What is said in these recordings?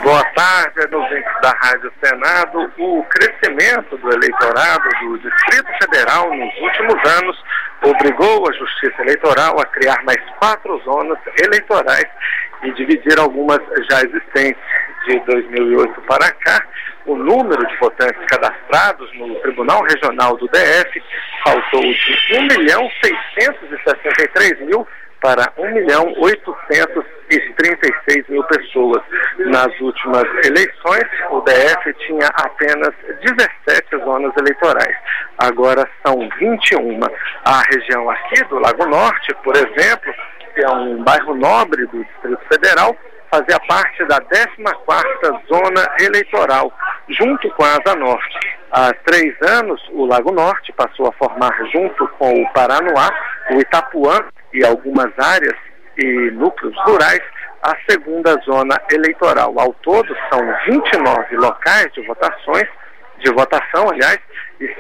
Boa tarde, ouvintes da Rádio Senado. O crescimento do eleitorado do Distrito Federal nos últimos anos obrigou a Justiça Eleitoral a criar mais 4 zonas eleitorais e dividir algumas já existentes. De 2008 para cá, o número de votantes cadastrados no Tribunal Regional do DF saltou de 1.663.000 para 1.836.000 pessoas. Nas últimas eleições, o DF tinha apenas 17 zonas eleitorais. Agora são 21. A região aqui do Lago Norte, por exemplo, que é um bairro nobre do Distrito Federal, fazia parte da 14ª zona eleitoral, junto com a Asa Norte. Há 3 anos, o Lago Norte passou a formar, junto com o Paranoá, o Itapuã e algumas áreas e núcleos rurais, a 2ª zona eleitoral. Ao todo, são 29 locais de votação, e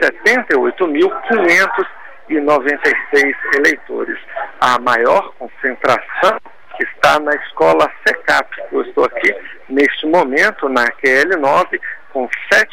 78.596 eleitores. A maior concentração está na escola SECAP. Eu estou aqui, neste momento, na QL9, com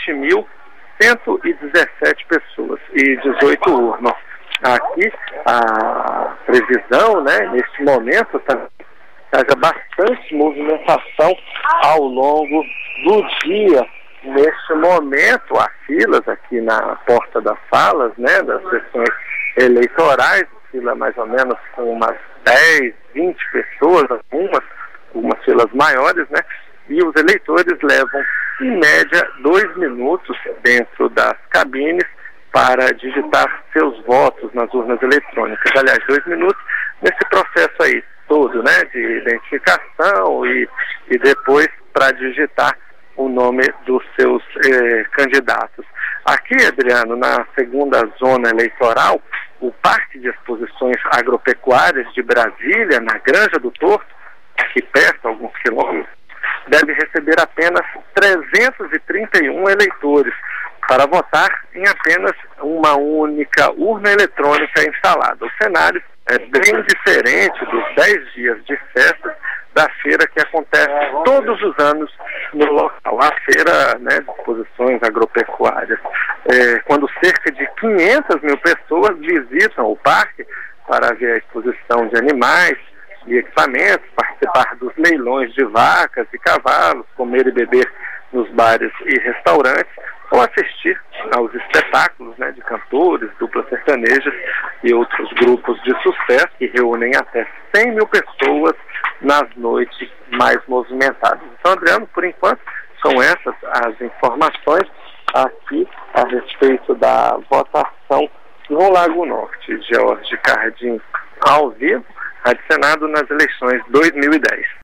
7.117 pessoas e 18 urnas. Aqui, a previsão, neste momento, haja bastante movimentação ao longo do dia. Neste momento, há filas aqui na porta das salas, das sessões eleitorais, fila mais ou menos com umas 10, 20 pessoas, algumas filas maiores, e os eleitores levam, em média, 2 minutos dentro das cabines para digitar seus votos nas urnas eletrônicas. Aliás, 2 minutos nesse processo aí todo, de identificação e depois para digitar o nome dos seus candidatos. Aqui, Adriano, na 2ª zona eleitoral, o Parque de Exposições Agropecuárias de Brasília, na Granja do Torto, aqui perto, alguns quilômetros, deve receber apenas 331 eleitores para votar em apenas uma única urna eletrônica instalada. O cenário é bem diferente dos 10 dias de festa da feira que acontece todos os anos no local. A feira de exposições agropecuárias, quando cerca de 500.000 pessoas visitam o parque para ver a exposição de animais e equipamentos, participar dos leilões de vacas e cavalos, comer e beber nos bares e restaurantes, ou assistir aos espetáculos de cantores, duplas sertanejas e outros grupos de sucesso que reúnem até 100.000 pessoas nas noites mais movimentadas. Então, Adriano, por enquanto, são essas as informações aqui a respeito da votação no Lago Norte. Jorge Cardim, ao vivo, Rádio Senado nas eleições 2010.